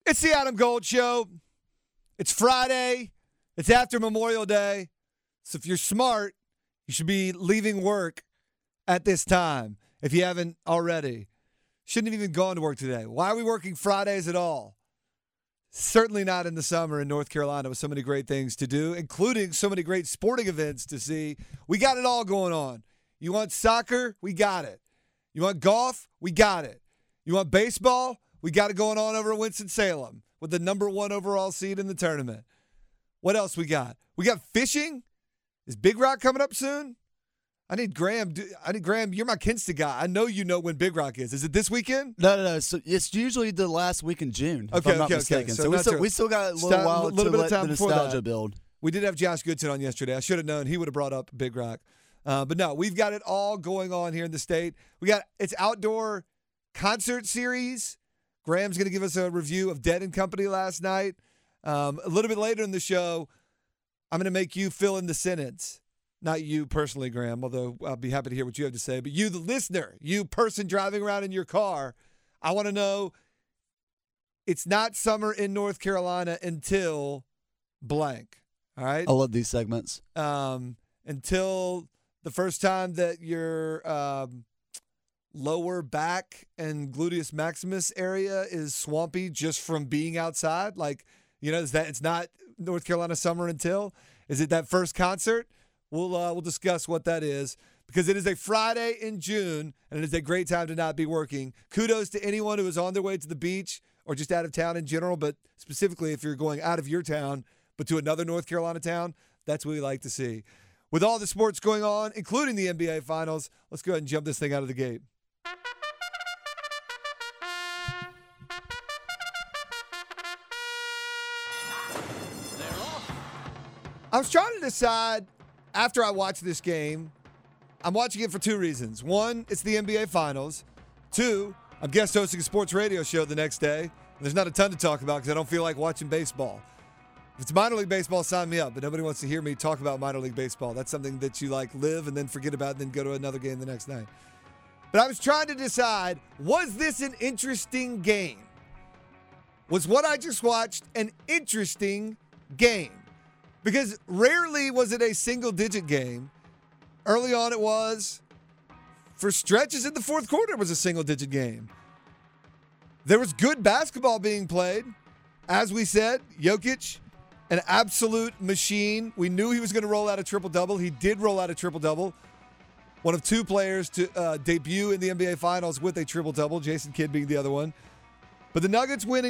It's the Adam Gold Show. It's Friday. It's after Memorial Day. So if you're smart, you should be leaving work at this time if you haven't already. Shouldn't have even gone to work today. Why are we working Fridays at all? Certainly not in the summer in North Carolina with so many great things to do, including so many great sporting events to see. We got it all going on. You want soccer? We got it. You want golf? We got it. You want baseball? We got it going on over at Winston-Salem with the number 1 overall seed in the tournament. What else we got? We got fishing. Is Big Rock coming up soon? I need Graham. You're my Kinston guy. I know you know when Big Rock is. Is it this weekend? No. So it's usually the last week in June, if I'm not mistaken. So we still got a little while to let the nostalgia build. We did have Josh Goodson on yesterday. I should have known he would have brought up Big Rock. But no, we've got it all going on here in the state. It's outdoor concert series. Graham's going to give us a review of Dead & Company last night. A little bit later in the show, I'm going to make you fill in the sentence. Not you personally, Graham, although I'll be happy to hear what you have to say. But you, the listener, you person driving around in your car, I want to know, it's not summer in North Carolina until blank. All right? I love these segments. Until the first time that your lower back and gluteus maximus area is swampy just from being outside. Like, is that it's not North Carolina summer until? Is it that first concert? We'll discuss what that is because it is a Friday in June and it is a great time to not be working. Kudos to anyone who is on their way to the beach or just out of town in general, but specifically if you're going out of your town but to another North Carolina town, that's what we like to see. With all the sports going on, including the NBA Finals, let's go ahead and jump this thing out of the gate. I was trying to decide after I watched this game. I'm watching it for 2 reasons. 1, it's the NBA Finals. 2, I'm guest hosting a sports radio show the next day. There's not a ton to talk about because I don't feel like watching baseball. If it's minor league baseball, sign me up. But nobody wants to hear me talk about minor league baseball. That's something that you live and then forget about and then go to another game the next night. But I was trying to decide, was this an interesting game? Was what I just watched an interesting game? Because rarely was it a single-digit game. Early on it was. For stretches in the fourth quarter, it was a single-digit game. There was good basketball being played. As we said, Jokic, an absolute machine. We knew he was going to roll out a triple-double. He did roll out a triple-double. One of 2 players to debut in the NBA Finals with a triple-double, Jason Kidd being the other one. But the Nuggets winning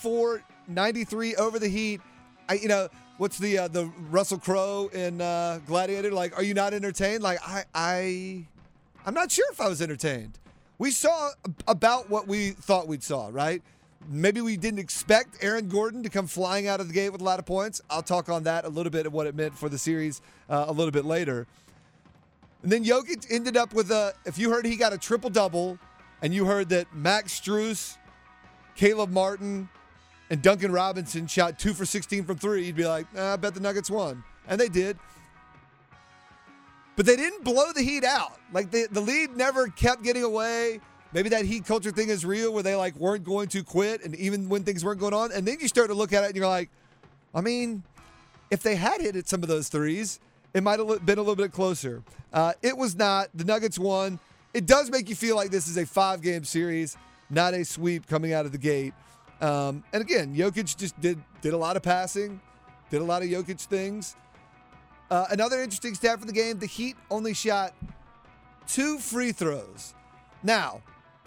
104-93 over the Heat. What's the Russell Crowe in Gladiator? Like, are you not entertained? Like, I'm not sure if I was entertained. We saw about what we thought we'd saw, right? Maybe we didn't expect Aaron Gordon to come flying out of the gate with a lot of points. I'll talk on that a little bit of what it meant for the series a little bit later. And then Jokic ended up with if you heard he got a triple-double and you heard that Max Strus, Caleb Martin, and Duncan Robinson shot 2 for 16 from 3, you'd be like, I bet the Nuggets won. And they did. But they didn't blow the Heat out. Like, the lead never kept getting away. Maybe that Heat culture thing is real where they, weren't going to quit, and even when things weren't going on. And then you start to look at it, and you're like, if they had hit some of those threes, it might have been a little bit closer. It was not. The Nuggets won. It does make you feel like this is a 5-game series, not a sweep coming out of the gate. And again, Jokic just did a lot of passing, did a lot of Jokic things. Another interesting stat for the game, the Heat only shot 2 free throws. Now,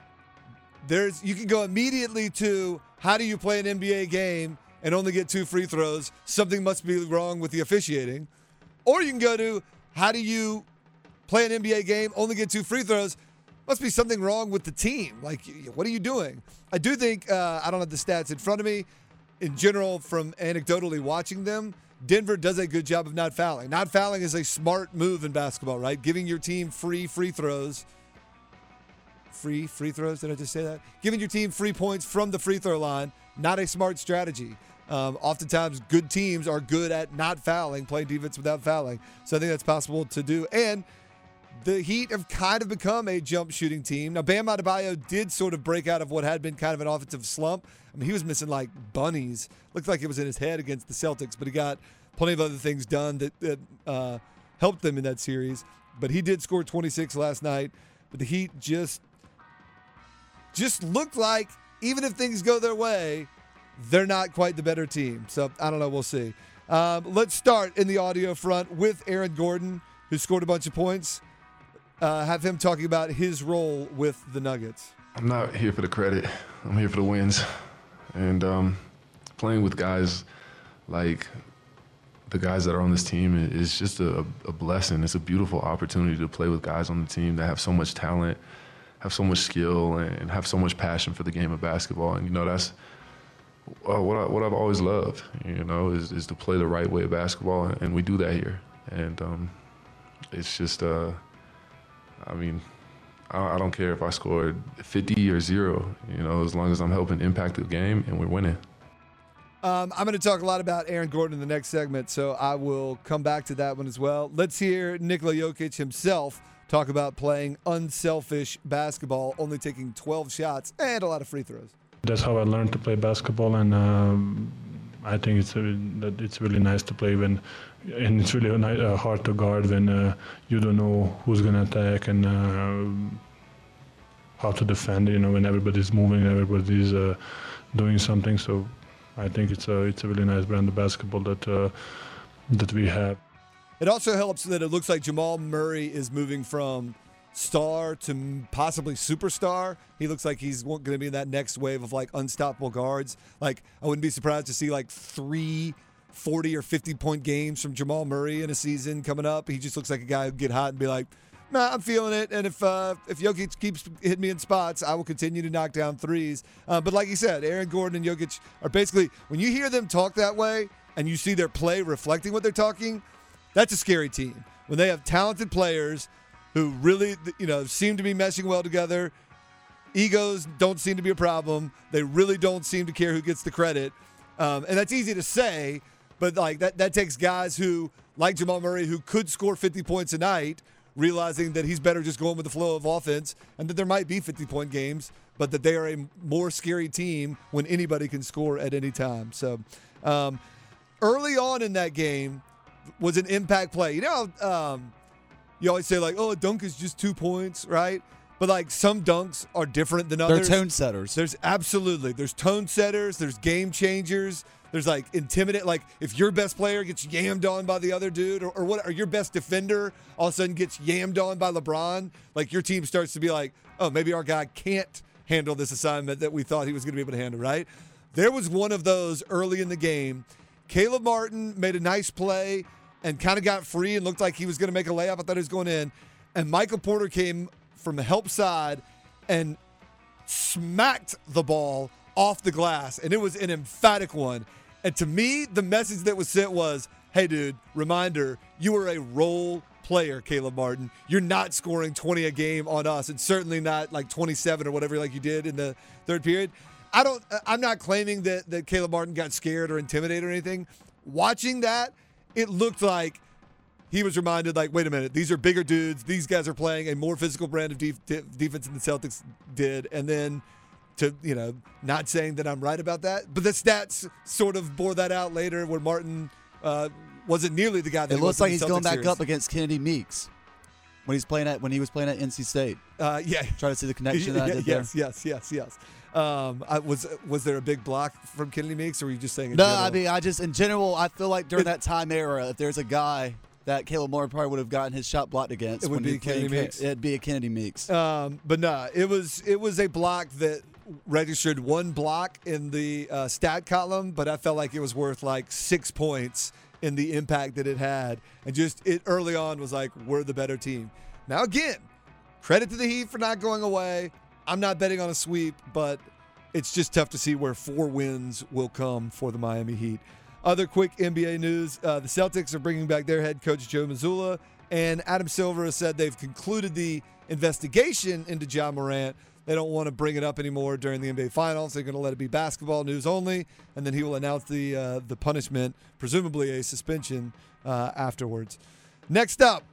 you can go immediately to how do you play an NBA game and only get 2 free throws? Something must be wrong with the officiating. Or you can go to how do you play an NBA game, only get 2 free throws? Must be something wrong with the team. Like, what are you doing? I do think, I don't have the stats in front of me. In general, from anecdotally watching them, Denver does a good job of not fouling. Not fouling is a smart move in basketball, right? Giving your team free throws. Free throws? Did I just say that? Giving your team free points from the free throw line, not a smart strategy. Oftentimes, good teams are good at not fouling, playing defense without fouling. So I think that's possible to do. And the Heat have kind of become a jump shooting team. Now, Bam Adebayo did sort of break out of what had been kind of an offensive slump. I mean, he was missing like bunnies. Looked like it was in his head against the Celtics, but he got plenty of other things done that helped them in that series. But he did score 26 last night. But the Heat just looked like, even if things go their way, they're not quite the better team. So, I don't know. We'll see. Let's start in the audio front with Aaron Gordon, who scored a bunch of points. Have him talking about his role with the Nuggets. I'm not here for the credit. I'm here for the wins. And playing with guys like the guys that are on this team is just a blessing. It's a beautiful opportunity to play with guys on the team that have so much talent, have so much skill, and have so much passion for the game of basketball. And, that's what I've always loved, is to play the right way of basketball, and we do that here. And it's just, I don't care if I scored 50 or 0, as long as I'm helping impact the game and we're winning. I'm going to talk a lot about Aaron Gordon in the next segment, so I will come back to that one as well. Let's hear Nikola Jokic himself talk about playing unselfish basketball, only taking 12 shots and a lot of free throws. That's how I learned to play basketball, and I think it's really nice to play and it's really hard to guard when you don't know who's going to attack and how to defend. When everybody's moving, everybody's doing something. So I think it's a really nice brand of basketball that we have. It also helps that it looks like Jamal Murray is moving from star to possibly superstar. He looks like he's going to be in that next wave of like unstoppable guards. Like, I wouldn't be surprised to see like 3 40 or 50-point games from Jamal Murray in a season coming up. He just looks like a guy who'd get hot and be like, nah, I'm feeling it. And if Jokic keeps hitting me in spots, I will continue to knock down threes. But like you said, Aaron Gordon and Jokic are basically, when you hear them talk that way and you see their play reflecting what they're talking, that's a scary team. When they have talented players who really, seem to be meshing well together. Egos don't seem to be a problem. They really don't seem to care who gets the credit. And that's easy to say, but like that takes guys who, like Jamal Murray, who could score 50 points a night, realizing that he's better just going with the flow of offense, and that there might be 50-point games, but that they are a more scary team when anybody can score at any time. So early on in that game was an impact play. You always say, like, a dunk is just 2 points, right? But, like, some dunks are different than others. They're tone setters. There's tone setters. There's game changers. There's, like, intimidate. Like, if your best player gets yammed on by the other dude or your best defender all of a sudden gets yammed on by LeBron, like, your team starts to be like, oh, maybe our guy can't handle this assignment that we thought he was going to be able to handle, right? There was one of those early in the game. Caleb Martin made a nice play and kind of got free and looked like he was going to make a layup. I thought he was going in. And Michael Porter came from the help side and smacked the ball off the glass. And it was an emphatic one. And to me, the message that was sent was, hey, dude, reminder, you are a role player, Caleb Martin. You're not scoring 20 a game on us, and certainly not like 27 or whatever like you did in the third period. I'm not claiming that Caleb Martin got scared or intimidated or anything. Watching that, it looked like he was reminded, like, wait a minute, these are bigger dudes. These guys are playing a more physical brand of defense than the Celtics did. And then not saying that I'm right about that, but the stats sort of bore that out later where Martin wasn't nearly the guy that it looks like he's Celtics going back series. Up against Kennedy Meeks when he was playing at NC State. Yeah. Try to see the connection that I did yes, there. Yes. Was there a big block from Kennedy Meeks, or were you just saying? In general, I feel like during that time era, if there's a guy that Caleb Moore probably would have gotten his shot blocked against, it would be Kennedy Meeks. It'd be a Kennedy Meeks. But no, it was a block that registered one block in the stat column, but I felt like it was worth like 6 points in the impact that it had, and just it early on was like, we're the better team. Now again, credit to the Heat for not going away. I'm not betting on a sweep, but it's just tough to see where 4 wins will come for the Miami Heat. Other quick NBA news, the Celtics are bringing back their head coach, Joe Mazzulla, and Adam Silver has said they've concluded the investigation into Ja Morant. They don't want to bring it up anymore during the NBA Finals. They're going to let it be basketball news only, and then he will announce the punishment, presumably a suspension, afterwards. Next up,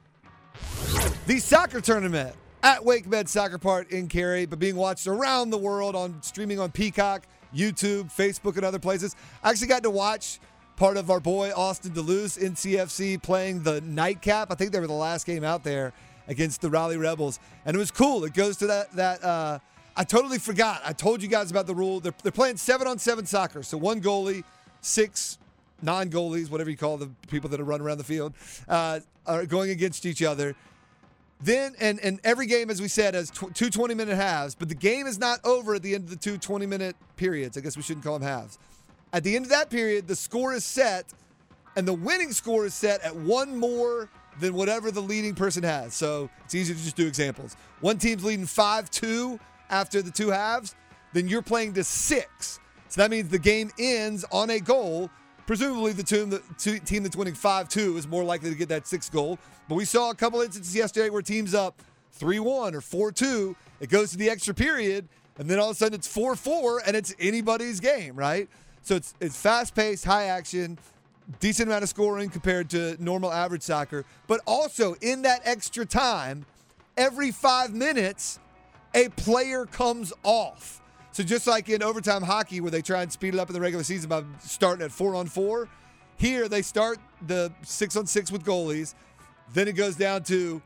The soccer tournament at WakeMed Soccer Park in Cary, but being watched around the world on streaming on Peacock, YouTube, Facebook, and other places. I actually got to watch part of our boy Austin Duluth, NCFC, playing the nightcap. I think they were the last game out there against the Raleigh Rebels, and it was cool. It goes to that I totally forgot. I told you guys about the rule. They're playing 7-on-7 soccer, so one goalie, 6 non-goalies, whatever you call the people that are running around the field, are going against each other. Then, and every game, as we said, has two 20-minute halves, but the game is not over at the end of the 2 20-minute periods. I guess we shouldn't call them halves. At the end of that period, the score is set, and the winning score is set at one more than whatever the leading person has. So it's easy to just do examples. One team's leading 5-2 after the 2 halves, then you're playing to 6. So that means the game ends on a goal. Presumably the team that's winning 5-2 is more likely to get that 6th goal. But we saw a couple instances yesterday where teams up 3-1 or 4-2, it goes to the extra period, and then all of a sudden it's 4-4, and it's anybody's game, right? So it's fast-paced, high action, decent amount of scoring compared to normal average soccer. But also in that extra time, every 5 minutes, a player comes off. So just like in overtime hockey where they try and speed it up in the regular season by starting at 4-on-4, here they start the 6-on-6 with goalies. Then it goes down to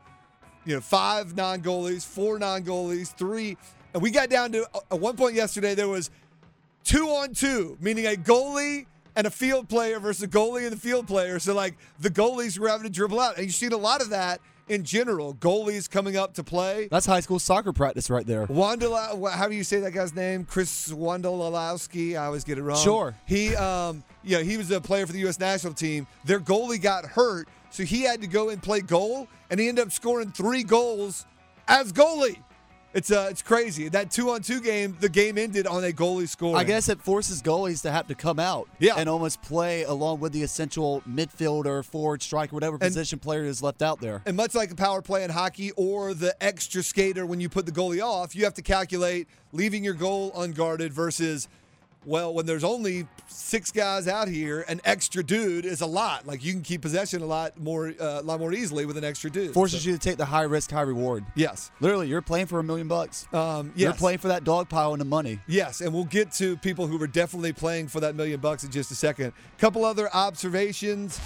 5 non-goalies, 4 non-goalies, 3. And we got down to, at one point yesterday, there was 2-on-2, meaning a goalie and a field player versus a goalie and the field player. So, the goalies were having to dribble out. And you've seen a lot of that in general, goalies coming up to play. That's high school soccer practice right there. How do you say that guy's name? Chris Wondolowski. I always get it wrong. Sure. He was a player for the U.S. national team. Their goalie got hurt, so he had to go and play goal, and he ended up scoring 3 goals as goalie. It's crazy. That 2-on-2 game, the game ended on a goalie scoring. I guess it forces goalies to have to come out and almost play along with the essential midfielder, forward, striker, whatever position player is left out there. And much like a power play in hockey or the extra skater when you put the goalie off, you have to calculate leaving your goal unguarded versus, when there's only 6 guys out here, an extra dude is a lot. You can keep possession a lot more easily with an extra dude. Forces you to take the high risk, high reward. Yes. Literally, you're playing for $1 million. Yes. You're playing for that dog pile and the money. Yes, and we'll get to people who were definitely playing for that $1 million in just a second. Couple other observations.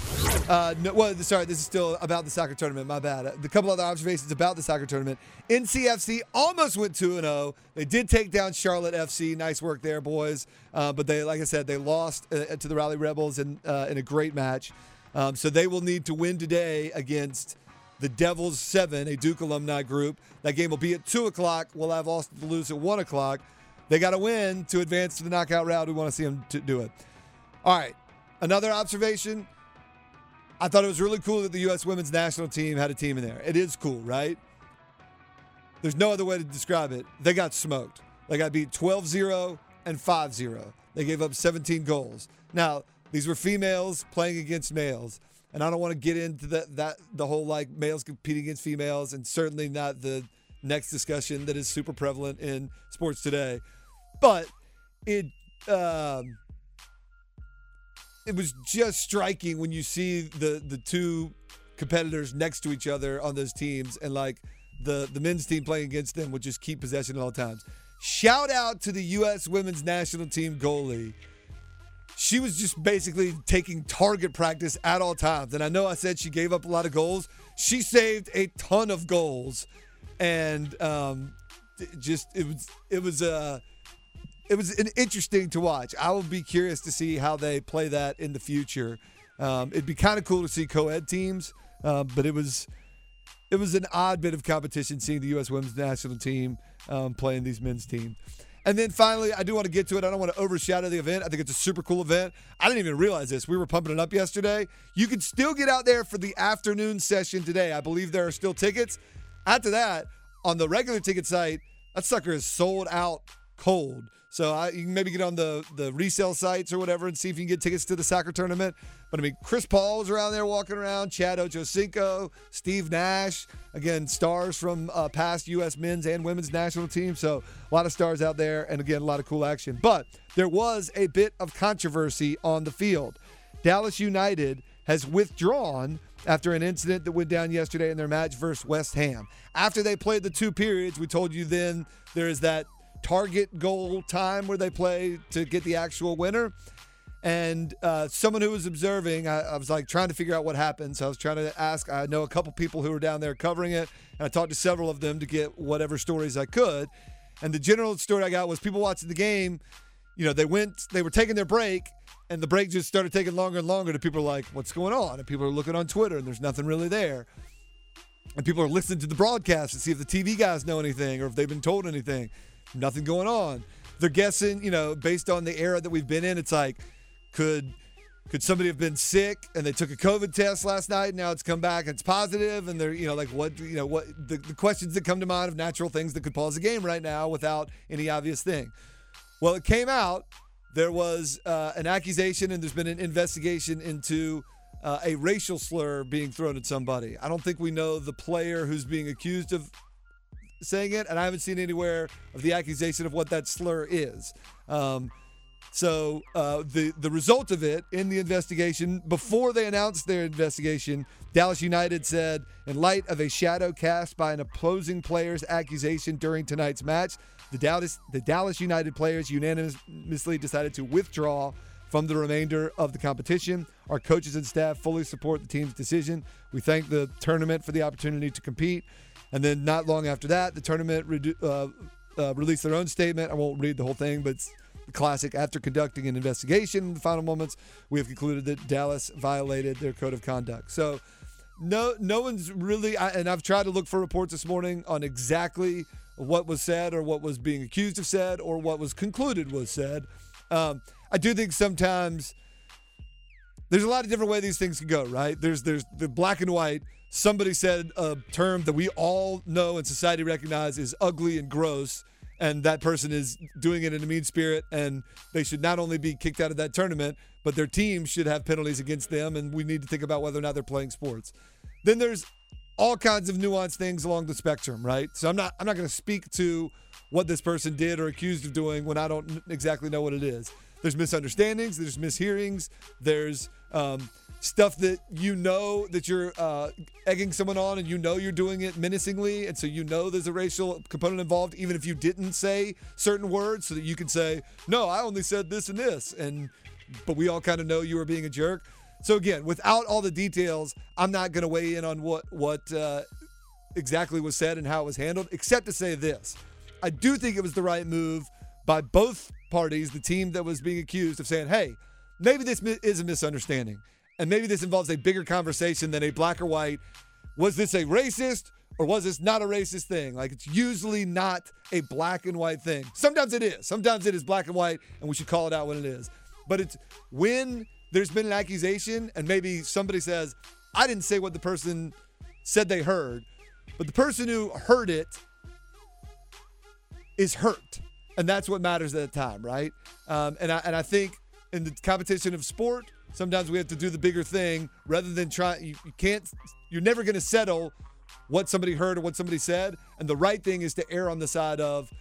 This is still about the soccer tournament. My bad. A couple other observations about the soccer tournament. NCFC almost went 2-0. They did take down Charlotte FC. Nice work there, boys. But they, like I said, they lost to the Raleigh Rebels in a great match. So they will need to win today against the Devils 7, a Duke alumni group. That game will be at 2 o'clock. We'll have Austin Duluth at 1 o'clock. They got to win to advance to the knockout round. We want to see them do it. All right. Another observation. I thought it was really cool that the U.S. women's national team had a team in there. It is cool, right? There's no other way to describe it. They got smoked. They got beat 12-0 and 5-0. They gave up 17 goals. Now, these were females playing against males, and I don't want to get into the whole males competing against females, and certainly not the next discussion that is super prevalent in sports today. But it was just striking when you see the 2 competitors next to each other on those teams, and the men's team playing against them would just keep possession at all times. Shout out to the U.S. women's national team goalie. She was just basically taking target practice at all times. And I know I said she gave up a lot of goals. She saved a ton of goals. And it was an interesting to watch. I will be curious to see how they play that in the future. It'd be kind of cool to see co-ed teams, but it was an odd bit of competition seeing the U.S. women's national team playing these men's teams. And then finally, I do want to get to it. I don't want to overshadow the event. I think it's a super cool event. I didn't even realize this. We were pumping it up yesterday. You can still get out there for the afternoon session today. I believe there are still tickets. After that, on the regular ticket site, that sucker is sold out cold. So you can maybe get on the resale sites or whatever and see if you can get tickets to the soccer tournament. But, Chris Paul was around there walking around, Chad Ochocinco, Steve Nash, again, stars from past U.S. men's and women's national teams. So a lot of stars out there, and, again, a lot of cool action. But there was a bit of controversy on the field. Dallas United has withdrawn after an incident that went down yesterday in their match versus West Ham. After they played the 2 periods, we told you then there is that target goal time where they play to get the actual winner. And someone who was observing, I was like trying to figure out what happened. So I was trying to ask, I know a couple people who were down there covering it, and I talked to several of them to get whatever stories I could. And the general story I got was people watching the game, they were taking their break, and the break just started taking longer and longer. And people are like, what's going on? And people are looking on Twitter, and there's nothing really there. And people are listening to the broadcast to see if the TV guys know anything or if they've been told anything. Nothing going on. They're guessing, based on the era that we've been in, it's like, could somebody have been sick and they took a COVID test last night and now it's come back and it's positive, and they're what the questions that come to mind of natural things that could pause the game right now without any obvious thing. Well, it came out there was an accusation and there's been an investigation into a racial slur being thrown at somebody. I don't think we know the player who's being accused of saying it, and I haven't seen anywhere of the accusation of what that slur is. So the result of it in the investigation, before they announced their investigation, Dallas United said, in light of a shadow cast by an opposing player's accusation during tonight's match, the Dallas United players unanimously decided to withdraw from the remainder of the competition. Our coaches and staff fully support the team's decision. We thank the tournament for the opportunity to compete. And then not long after that, the tournament released their own statement. I won't read the whole thing, but it's classic. After conducting an investigation in the final moments, we have concluded that Dallas violated their code of conduct. So no one's really, and I've tried to look for reports this morning on exactly what was said or what was being accused of said or what was concluded was said. I do think sometimes there's a lot of different ways these things can go, right? There's the black and white. Somebody said a term that we all know and society recognizes is ugly and gross, and that person is doing it in a mean spirit, and they should not only be kicked out of that tournament, but their team should have penalties against them, and we need to think about whether or not they're playing sports. Then there's all kinds of nuanced things along the spectrum, right? So I'm not going to speak to what this person did or accused of doing when I don't exactly know what it is. There's misunderstandings, there's mishearings, there's stuff that that you're egging someone on, and you're doing it menacingly, and so there's a racial component involved, even if you didn't say certain words, so that you can say, no, I only said this and this, but we all kind of know you were being a jerk. So again, without all the details, I'm not going to weigh in on what exactly was said and how it was handled, except to say this. I do think it was the right move by both parties, the team that was being accused, of saying, hey, maybe this is a misunderstanding. And maybe this involves a bigger conversation than a black or white. Was this a racist or was this not a racist thing? Like, it's usually not a black and white thing. Sometimes it is. Sometimes it is black and white, and we should call it out when it is. But it's when there's been an accusation and maybe somebody says, I didn't say what the person said they heard, but the person who heard it is hurt. And that's what matters at the time, right? And I think in the competition of sport, sometimes we have to do the bigger thing rather than you're never going to settle what somebody heard or what somebody said. And the right thing is to err on the side of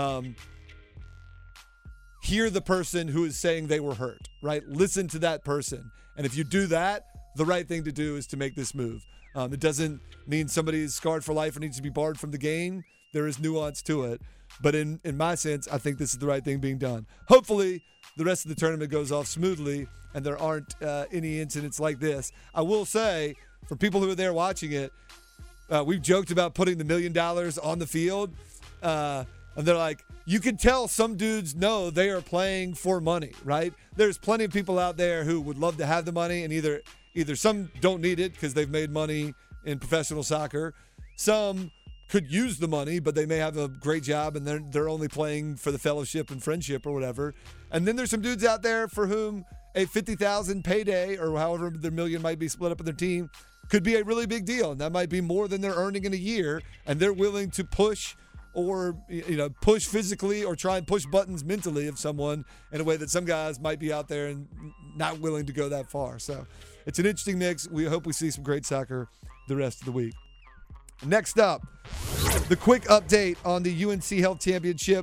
hear the person who is saying they were hurt, right? Listen to that person. And if you do that, the right thing to do is to make this move. It doesn't mean somebody is scarred for life or needs to be barred from the game. There is nuance to it. But in my sense, I think this is the right thing being done. Hopefully, the rest of the tournament goes off smoothly and there aren't any incidents like this. I will say, for people who are there watching it, we've joked about putting the $1 million on the field. And they're like, you can tell some dudes know they are playing for money, right? There's plenty of people out there who would love to have the money, and either some don't need it because they've made money in professional soccer. Some could use the money, but they may have a great job and they're only playing for the fellowship and friendship or whatever. And then there's some dudes out there for whom a $50,000 payday, or however their $1 million might be split up in their team, could be a really big deal. And that might be more than they're earning in a year. And they're willing to push push physically or try and push buttons mentally of someone in a way that some guys might be out there and not willing to go that far. So it's an interesting mix. We hope we see some great soccer the rest of the week. Next up, the quick update on the UNC Health Championship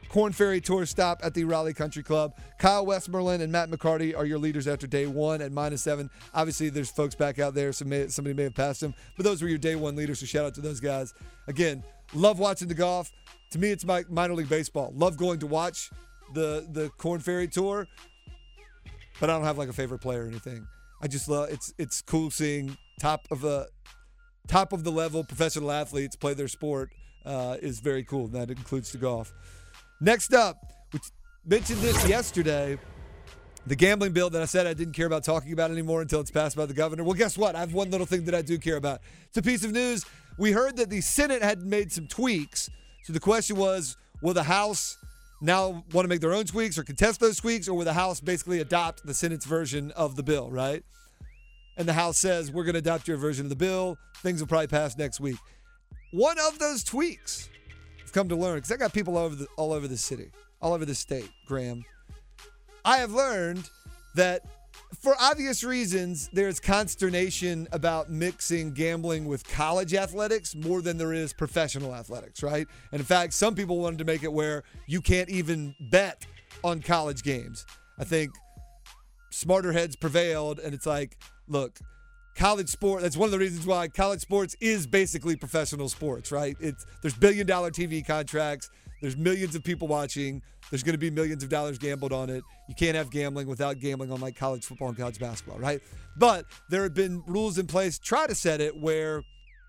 Corn Ferry Tour stop at the Raleigh Country Club. Kyle Westmoreland and Matt McCarty are your leaders after day one at -7. Obviously, there's folks back out there, so somebody may have passed them, but those were your day one leaders, so shout out to those guys. Again, love watching the golf. To me, it's my minor league baseball. Love going to watch the Corn Ferry Tour, but I don't have like a favorite player or anything. I just love it's cool seeing top of the level professional athletes play their sport. Is very cool, and that includes the golf. Next up, we mentioned this yesterday, the gambling bill that I said I didn't care about talking about anymore until it's passed by the governor. Well, guess what? I have one little thing that I do care about. It's a piece of news. We heard that the Senate had made some tweaks. So the question was, will the House now want to make their own tweaks or contest those tweaks, or will the House basically adopt the Senate's version of the bill, right? And the House says, we're going to adopt your version of the bill. Things will probably pass next week. One of those tweaks, I've come to learn, because I got people all over the city, all over the state, Graham. I have learned that for obvious reasons, there's consternation about mixing gambling with college athletics more than there is professional athletics, right? And in fact, some people wanted to make it where you can't even bet on college games. I think smarter heads prevailed, and it's like, look, college sport, that's one of the reasons why college sports is basically professional sports, right? There's billion-dollar TV contracts. There's millions of people watching. There's going to be millions of dollars gambled on it. You can't have gambling without gambling on like college football and college basketball, right? But there have been rules in place to try to set it where,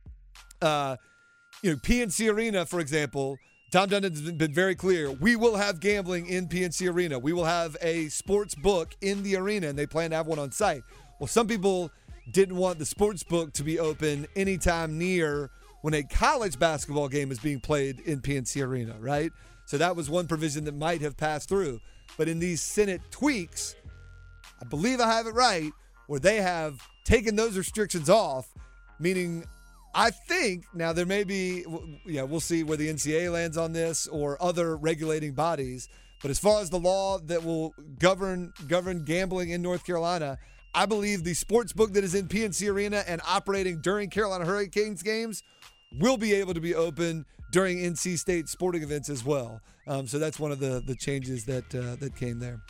PNC Arena, for example, Tom Dundon has been very clear. We will have gambling in PNC Arena. We will have a sports book in the arena, and they plan to have one on site. Well, some people didn't want the sports book to be open anytime near when a college basketball game is being played in PNC Arena, right? So that was one provision that might have passed through. But in these Senate tweaks, I believe I have it right, where they have taken those restrictions off, meaning I think now there may be, we'll see where the NCAA lands on this or other regulating bodies. But as far as the law that will govern gambling in North Carolina, I believe the sports book that is in PNC Arena and operating during Carolina Hurricanes games will be able to be open during NC State sporting events as well. So that's one of the changes that came there.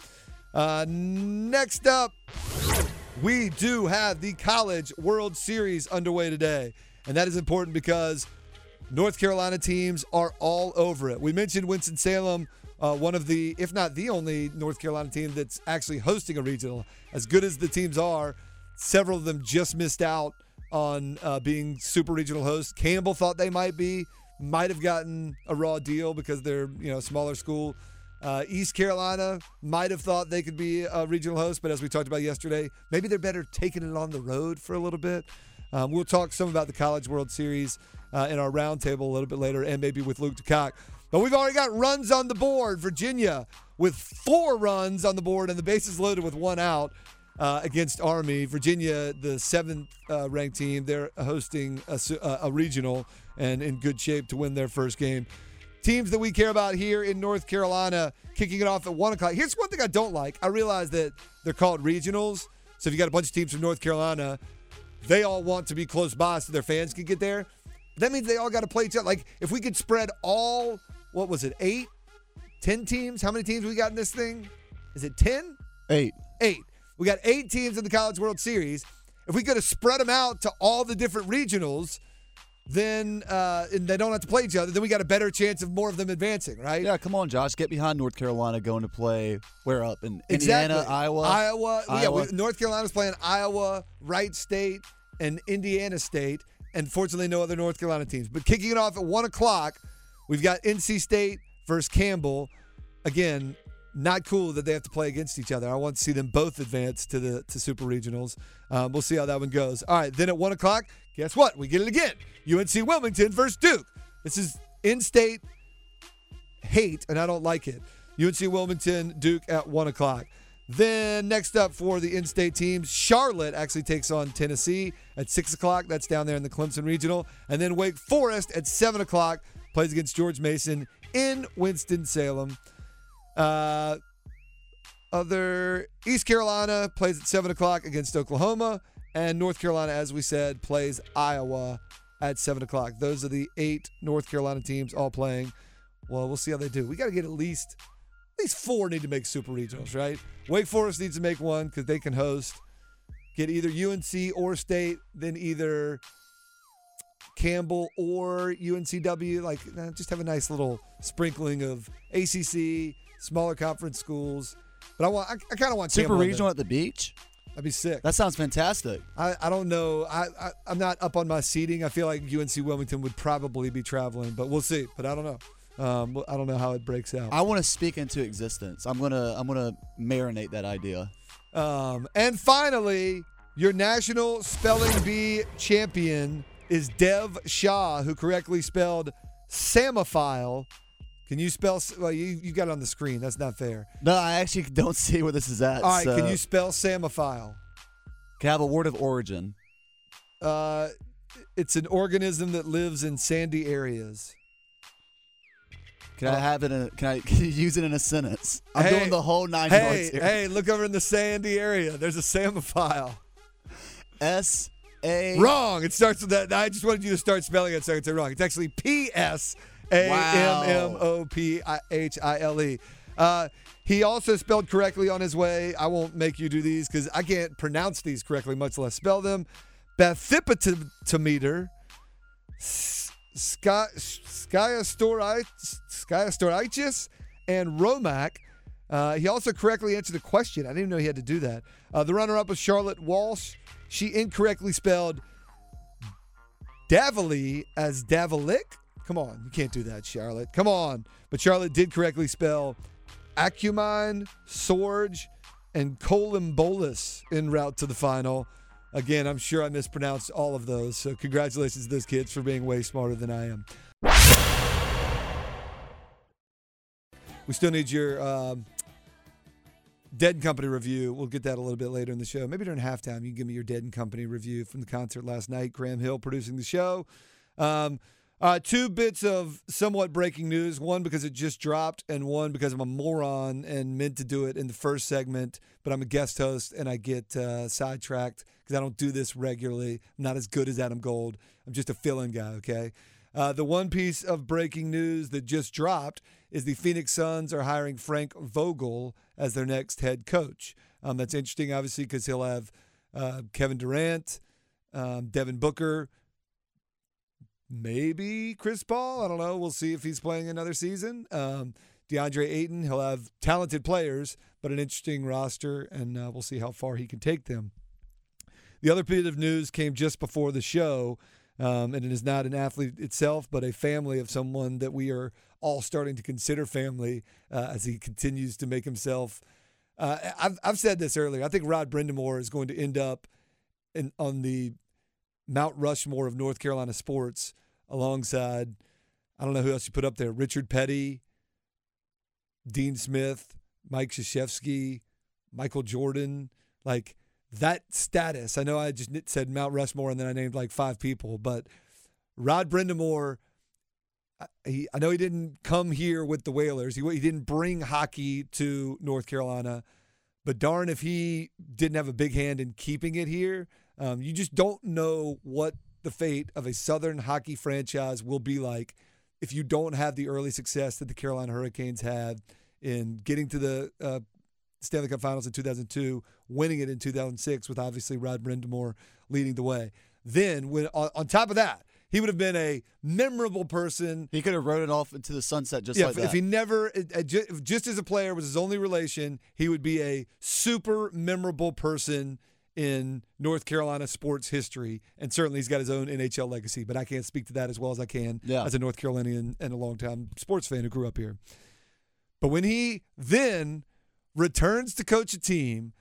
Next up, we do have the College World Series underway today. And that is important because North Carolina teams are all over it. We mentioned Winston-Salem, one of the, if not the only North Carolina team that's actually hosting a regional. As good as the teams are, several of them just missed out on being super regional hosts. Campbell thought they might have gotten a raw deal because they're a smaller school. East Carolina might have thought they could be a regional host, but as we talked about yesterday, maybe they're better taking it on the road for a little bit. We'll talk some about the College World Series in our roundtable a little bit later, and maybe with Luke DeCock. But we've already got runs on the board. Virginia with 4 runs on the board and the bases loaded with 1 out against Army. Virginia, the 7th ranked team, they're hosting a regional and in good shape to win their first game. Teams that we care about here in North Carolina kicking it off at 1 o'clock. Here's one thing I don't like. I realize that they're called regionals. So if you got a bunch of teams from North Carolina, they all want to be close by so their fans can get there. That means they all got to play each other. Like, if we could spread all, 8, 10 teams? How many teams we got in this thing? Is it 10? 8. 8. We got 8 teams in the College World Series. If we could have spread them out to all the different regionals, then and they don't have to play each other, then we got a better chance of more of them advancing, right? Yeah, come on, Josh. Get behind North Carolina going to play where up? In exactly. Indiana, Iowa? Iowa. Yeah, North Carolina's playing Iowa, Wright State, and Indiana State, and fortunately no other North Carolina teams. But kicking it off at 1 o'clock, we've got NC State versus Campbell. Again, not cool that they have to play against each other. I want to see them both advance to Super Regionals. We'll see how that one goes. All right, then at 1 o'clock, guess what? We get it again. UNC Wilmington versus Duke. This is in-state hate, and I don't like it. UNC Wilmington, Duke at 1 o'clock. Then next up for the in-state teams, Charlotte actually takes on Tennessee at 6 o'clock. That's down there in the Clemson Regional. And then Wake Forest at 7 o'clock plays against George Mason in Winston-Salem. Other East Carolina plays at 7 o'clock against Oklahoma, and North Carolina, as we said, plays Iowa at 7 o'clock. Those are the 8 North Carolina teams all playing. Well, we'll see how they do. We got to get at least 4 need to make super regionals, right? Wake Forest needs to make one because they can host. Get either UNC or State, then either Campbell or UNCW. Like, just have a nice little sprinkling of ACC, smaller conference schools. But I kind of want super Campbell regional at the beach. That'd be sick. That sounds fantastic. I don't know. I'm not up on my seating. I feel like UNC Wilmington would probably be traveling, but we'll see. But I don't know. I don't know how it breaks out. I want to speak into existence. I'm gonna marinate that idea. And finally, your national spelling bee champion is Dev Shah, who correctly spelled Samophile. Can you spell? Well, you got it on the screen. That's not fair. No, I actually don't see where this is at. All right, so. Can you spell Samophile? Can I have a word of origin? It's an organism that lives in sandy areas. Can I have it? Can you use it in a sentence? I'm doing the whole 9 yards here. Hey, look over in the sandy area. There's a Samophile. S-A. Wrong. It starts with that. I just wanted you to start spelling it so I could say wrong. It's actually P-S-A-M-M-O-P-H-I-L-E. He also spelled correctly on his way. I won't make you do these because I can't pronounce these correctly, much less spell them. Bathypetometer. Skyastoritis and Romac. He also correctly answered the question. I didn't even know he had to do that. The runner-up was Charlotte Walsh. She incorrectly spelled Davily as Davilic. Come on, you can't do that, Charlotte. Come on. But Charlotte did correctly spell Acumine, Sorge, and Colimbolus en route to the final. Again, I'm sure I mispronounced all of those, so congratulations to those kids for being way smarter than I am. We still need your Dead & Company review. We'll get that a little bit later in the show. Maybe during halftime, you can give me your Dead & Company review from the concert last night. Graham Hill producing the show. 2 bits of somewhat breaking news. One because it just dropped, and one because I'm a moron and meant to do it in the first segment, but I'm a guest host and I get sidetracked because I don't do this regularly. I'm not as good as Adam Gold. I'm just a fill-in guy, okay? The one piece of breaking news that just dropped is the Phoenix Suns are hiring Frank Vogel as their next head coach. That's interesting, obviously, because he'll have Kevin Durant, Devin Booker, maybe Chris Paul. I don't know. We'll see if he's playing another season. DeAndre Ayton, he'll have talented players, but an interesting roster, and we'll see how far he can take them. The other bit of news came just before the show, and it is not an athlete itself, but a family of someone that we are all starting to consider family as he continues to make himself. I've said this earlier. I think Rod Brindamore is going to end up on the Mount Rushmore of North Carolina sports alongside, I don't know who else you put up there, Richard Petty, Dean Smith, Mike Krzyzewski, Michael Jordan. Like, that status. I know I just said Mount Rushmore and then I named like 5 people, but Rod Brindamore, I know he didn't come here with the Whalers. He didn't bring hockey to North Carolina, but darn if he didn't have a big hand in keeping it here. You just don't know what the fate of a Southern hockey franchise will be like if you don't have the early success that the Carolina Hurricanes had in getting to the Stanley Cup Finals in 2002, winning it in 2006 with obviously Rod Brindamore leading the way. Then, when on top of that, he would have been a memorable person. He could have rode it off into the sunset just like that. If he never, just as a player was his only relation, he would be a super memorable person in North Carolina sports history, and certainly he's got his own NHL legacy, but I can't speak to that as well as I can as a North Carolinian and a longtime sports fan who grew up here. But when he then returns to coach a team,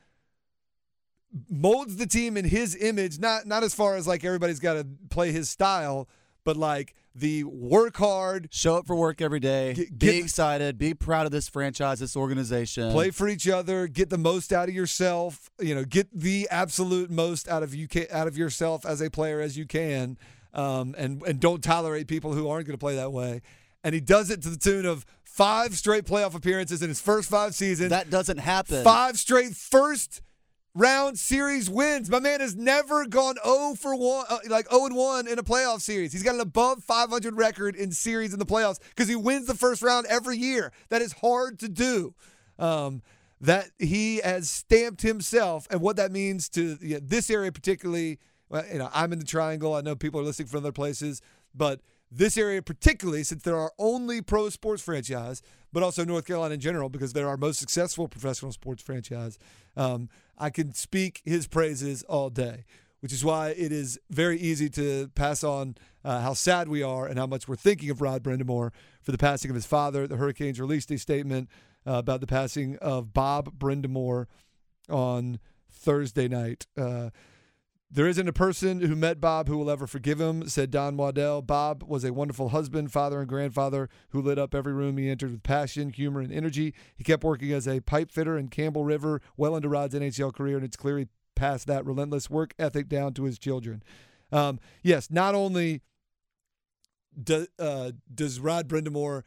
molds the team in his image, not as far as like everybody's got to play his style, but like the work hard, show up for work every day, be excited, be proud of this franchise, this organization, play for each other, get the most out of yourself, get the absolute most out of yourself as a player as you can, and don't tolerate people who aren't going to play that way. And he does it to the tune of 5 straight playoff appearances in his first 5 seasons. That doesn't happen. 5 straight first round series wins. My man has never gone 0 for 1, like 0-1 in a playoff series. He's got an above 500 record in series in the playoffs because he wins the first round every year. That is hard to do. That he has stamped himself, and what that means to this area particularly. I'm in the Triangle. I know people are listening from other places, but this area particularly, since they're our only pro sports franchise, but also North Carolina in general, because they're our most successful professional sports franchise, I can speak his praises all day, which is why it is very easy to pass on how sad we are and how much we're thinking of Rod Brind'Amour for the passing of his father. The Hurricanes released a statement about the passing of Bob Brind'Amour on Thursday night. There isn't a person who met Bob who will ever forgive him, said Don Waddell. Bob was a wonderful husband, father, and grandfather who lit up every room he entered with passion, humor, and energy. He kept working as a pipe fitter in Campbell River well into Rod's NHL career, and it's clear he passed that relentless work ethic down to his children. Yes, not only does Rod Brind'Amour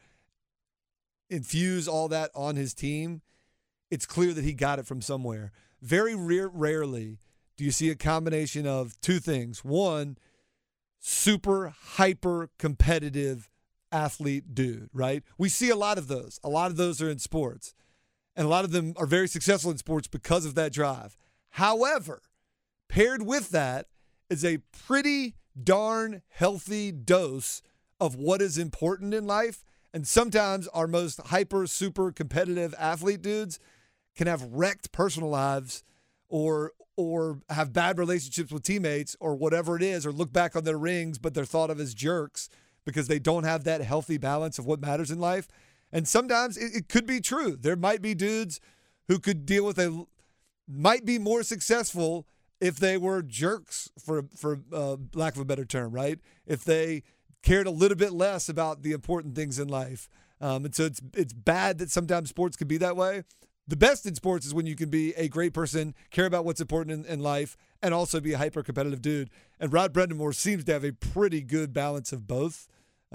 infuse all that on his team, it's clear that he got it from somewhere. Very rarely do you see a combination of two things. One, super hyper competitive athlete dude, right? We see a lot of those. A lot of those are in sports. And a lot of them are very successful in sports because of that drive. However, paired with that is a pretty darn healthy dose of what is important in life. And sometimes our most hyper, super competitive athlete dudes can have wrecked personal lives or have bad relationships with teammates or whatever it is, or look back on their rings, but they're thought of as jerks because they don't have that healthy balance of what matters in life. And sometimes it could be true. There might be dudes who could might be more successful if they were jerks, for lack of a better term, right? If they cared a little bit less about the important things in life. And so it's bad that sometimes sports can be that way. The best in sports is when you can be a great person, care about what's important in life, and also be a hyper-competitive dude. And Rod Brind'Amour seems to have a pretty good balance of both.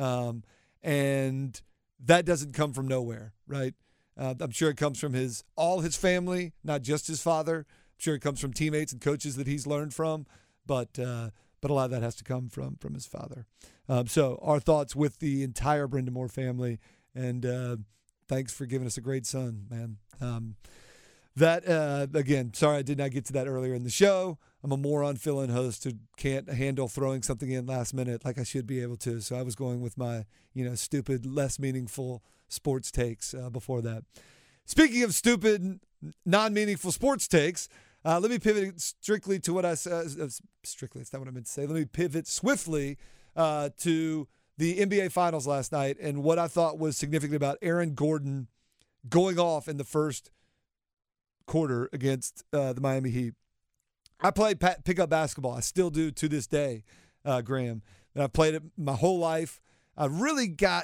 And that doesn't come from nowhere, right? I'm sure it comes from all his family, not just his father. I'm sure it comes from teammates and coaches that he's learned from. But a lot of that has to come from his father. So our thoughts with the entire Brind'Amour family, and thanks for giving us a great son, man. Again, sorry I did not get to that earlier in the show. I'm a moron fill-in host who can't handle throwing something in last minute like I should be able to. So I was going with my, stupid, less meaningful sports takes before that. Speaking of stupid, non-meaningful sports takes, let me pivot strictly to what I said. Strictly, that's not what I meant to say. Let me pivot swiftly to the NBA Finals last night and what I thought was significant about Aaron Gordon going off in the first quarter against the Miami Heat. I played pickup basketball. I still do to this day, Graham. And I've played it my whole life. I really got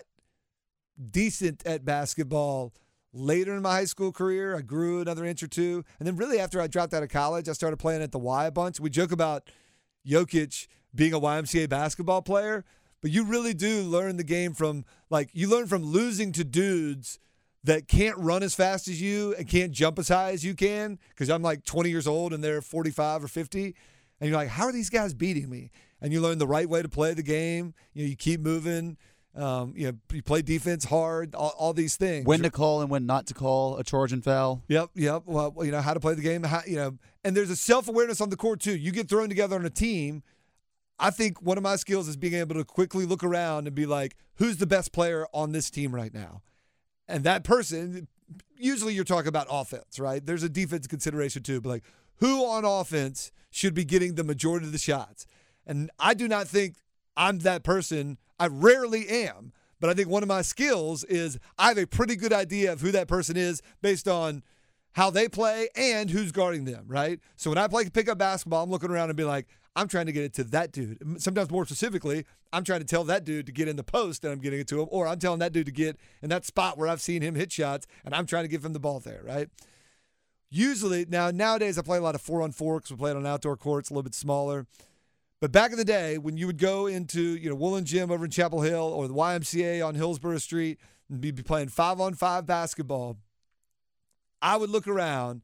decent at basketball later in my high school career. I grew another inch or two. And then really after I dropped out of college, I started playing at the Y a bunch. We joke about Jokic being a YMCA basketball player, but you really do learn the game from losing to dudes that can't run as fast as you and can't jump as high as you can, because I'm like 20 years old and they're 45 or 50. And you're like, how are these guys beating me? And you learn the right way to play the game. You keep moving. You play defense hard, all these things. When to call and when not to call a charge and foul. Yep. Well, how to play the game, and there's a self-awareness on the court too. You get thrown together on a team. I think one of my skills is being able to quickly look around and be like, who's the best player on this team right now? And that person, usually you're talking about offense, right? There's a defense consideration too, but like, who on offense should be getting the majority of the shots? And I do not think I'm that person. I rarely am, but I think one of my skills is I have a pretty good idea of who that person is based on how they play and who's guarding them, right? So when I play pickup basketball, I'm looking around and be like, I'm trying to get it to that dude. Sometimes more specifically, I'm trying to tell that dude to get in the post and I'm getting it to him, or I'm telling that dude to get in that spot where I've seen him hit shots and I'm trying to give him the ball there, right? Usually, nowadays I play a lot of 4-on-4 because we play it on outdoor courts, a little bit smaller. But back in the day, when you would go into Woolen Gym over in Chapel Hill or the YMCA on Hillsborough Street and be playing 5-on-5 basketball, I would look around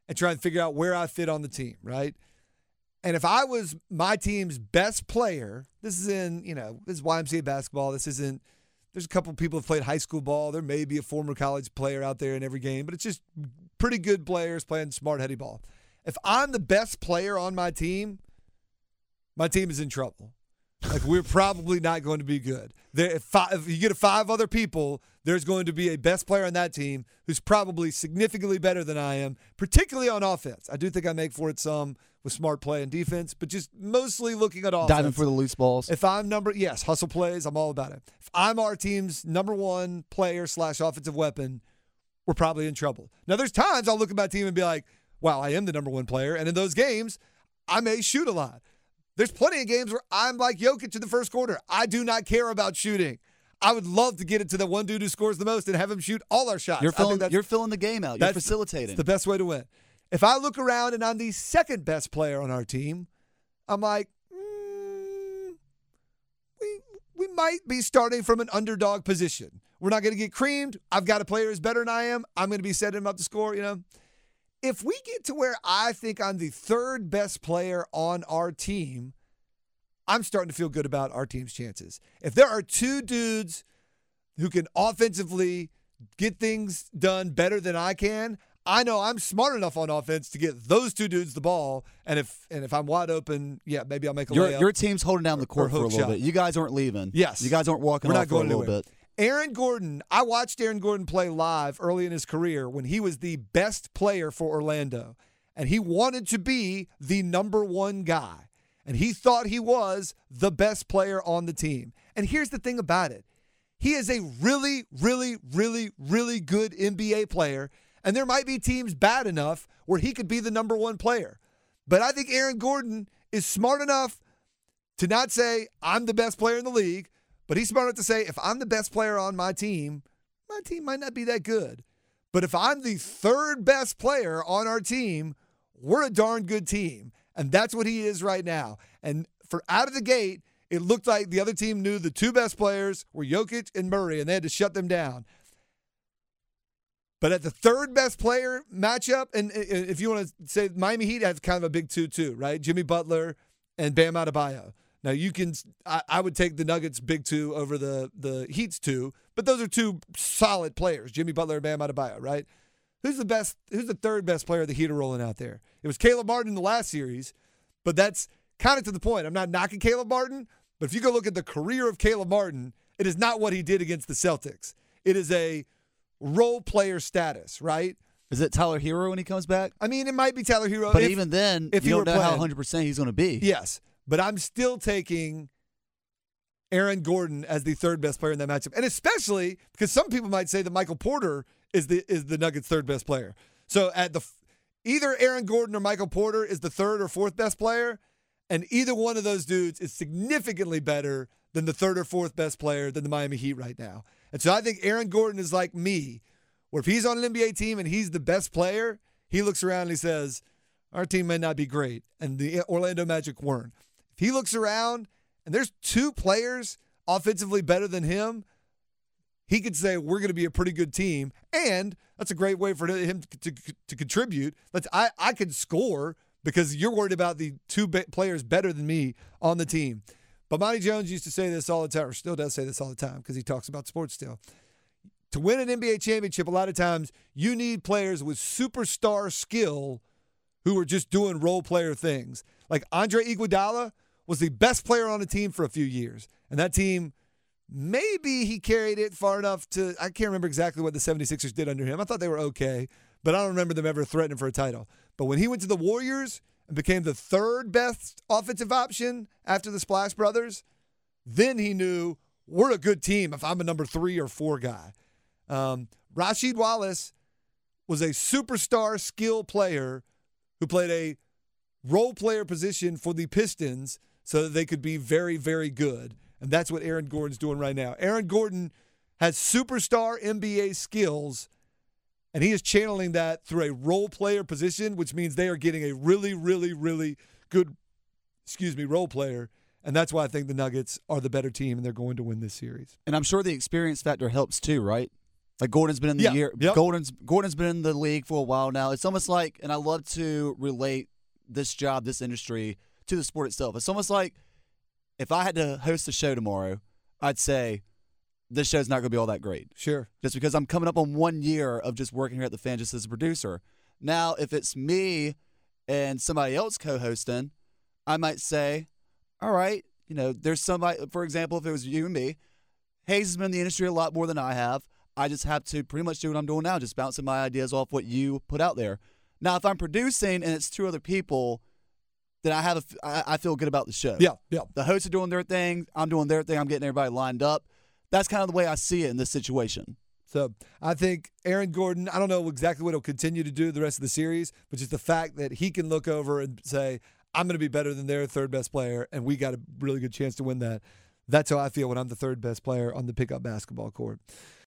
and try and figure out where I fit on the team, right? And if I was my team's best player, this is YMCA basketball. There's a couple of people who have played high school ball. There may be a former college player out there in every game, but it's just pretty good players playing smart, heady ball. If I'm the best player on my team is in trouble. Like, we're probably not going to be good. If you get 5 other people, there's going to be a best player on that team who's probably significantly better than I am, particularly on offense. I do think I make for it some with smart play and defense, but just mostly looking at offense. Diving for the loose balls. If I'm hustle plays, I'm all about it. If I'm our team's number 1 player / offensive weapon, we're probably in trouble. Now, there's times I'll look at my team and be like, wow, I am the number 1 player, and in those games, I may shoot a lot. There's plenty of games where I'm like Jokic in the first quarter. I do not care about shooting. I would love to get it to the one dude who scores the most and have him shoot all our shots. You're filling the game out. You're facilitating. It's the best way to win. If I look around and I'm the second best player on our team, I'm like, we might be starting from an underdog position. We're not going to get creamed. I've got a player who's better than I am. I'm going to be setting him up to score, If we get to where I think I'm the third best player on our team, I'm starting to feel good about our team's chances. If there are 2 dudes who can offensively get things done better than I can, I know I'm smart enough on offense to get those 2 dudes the ball. And if I'm wide open, maybe I'll make a layup. Your team's holding down the court for a little bit. You guys aren't leaving. Yes. You guys aren't walking off for a little bit. Aaron Gordon, I watched Aaron Gordon play live early in his career when he was the best player for Orlando. And he wanted to be the number 1 guy. And he thought he was the best player on the team. And here's the thing about it. He is a really, really, really, really good NBA player. And there might be teams bad enough where he could be the number 1 player. But I think Aaron Gordon is smart enough to not say, I'm the best player in the league. But he's smart enough to say, if I'm the best player on my team might not be that good. But if I'm the third best player on our team, we're a darn good team. And that's what he is right now. And for out of the gate, it looked like the other team knew the 2 best players were Jokic and Murray, and they had to shut them down. But at the third best player matchup, and if you want to say Miami Heat has kind of a big 2-2, right? Jimmy Butler and Bam Adebayo. Now, I would take the Nuggets' big 2 over the Heat's 2, but those are 2 solid players, Jimmy Butler and Bam Adebayo, right? Who's the third best player the Heat are rolling out there? It was Caleb Martin in the last series, but that's kind of to the point. I'm not knocking Caleb Martin, but if you go look at the career of Caleb Martin, it is not what he did against the Celtics. It is a role player status, right? Is it Tyler Hero when he comes back? I mean, it might be Tyler Hero. But even then, you don't know how 100% he's going to be. Yes. But I'm still taking Aaron Gordon as the third best player in that matchup. And especially because some people might say that Michael Porter is the Nuggets' third best player. So either Aaron Gordon or Michael Porter is the third or fourth best player, and either one of those dudes is significantly better than the third or fourth best player than the Miami Heat right now. And so I think Aaron Gordon is like me, where if he's on an NBA team and he's the best player, he looks around and he says, our team may not be great, and the Orlando Magic weren't. If he looks around and there's 2 players offensively better than him, he could say, we're going to be a pretty good team, and that's a great way for him to contribute. I could score because you're worried about the 2 players better than me on the team. But Monty Jones used to say this all the time, or still does say this all the time because he talks about sports still. To win an NBA championship, a lot of times you need players with superstar skill who are just doing role player things. Like Andre Iguodala was the best player on the team for a few years. And that team, maybe he carried it far enough to, I can't remember exactly what the 76ers did under him. I thought they were okay, but I don't remember them ever threatening for a title. But when he went to the Warriors and became the third best offensive option after the Splash Brothers, then he knew we're a good team if I'm a number 3 or 4 guy. Rasheed Wallace was a superstar skill player who played a role player position for the Pistons so that they could be very, very good. And that's what Aaron Gordon's doing right now. Aaron Gordon has superstar NBA skills, and he is channeling that through a role player position, which means they are getting a really, really, really good, role player. And that's why I think the Nuggets are the better team, and they're going to win this series. And I'm sure the experience factor helps too, right? Like Gordon's been in the year. Yep. Gordon's been in the league for a while now. It's almost like, and I love to relate this job, this industry, to the sport itself. It's almost like if I had to host a show tomorrow, I'd say this show's not going to be all that great. Sure. Just because I'm coming up on 1 year of just working here at the Fan just as a producer. Now, if it's me and somebody else co-hosting, I might say, all right, there's somebody, for example, if it was you and me, Hayes has been in the industry a lot more than I have. I just have to pretty much do what I'm doing now, just bouncing my ideas off what you put out there. Now, if I'm producing and it's 2 other people, then I feel good about the show. Yeah. The hosts are doing their thing. I'm doing their thing. I'm getting everybody lined up. That's kind of the way I see it in this situation. So I think Aaron Gordon, I don't know exactly what he'll continue to do the rest of the series, but just the fact that he can look over and say, I'm going to be better than their third best player, and we got a really good chance to win that. That's how I feel when I'm the third best player on the pickup basketball court.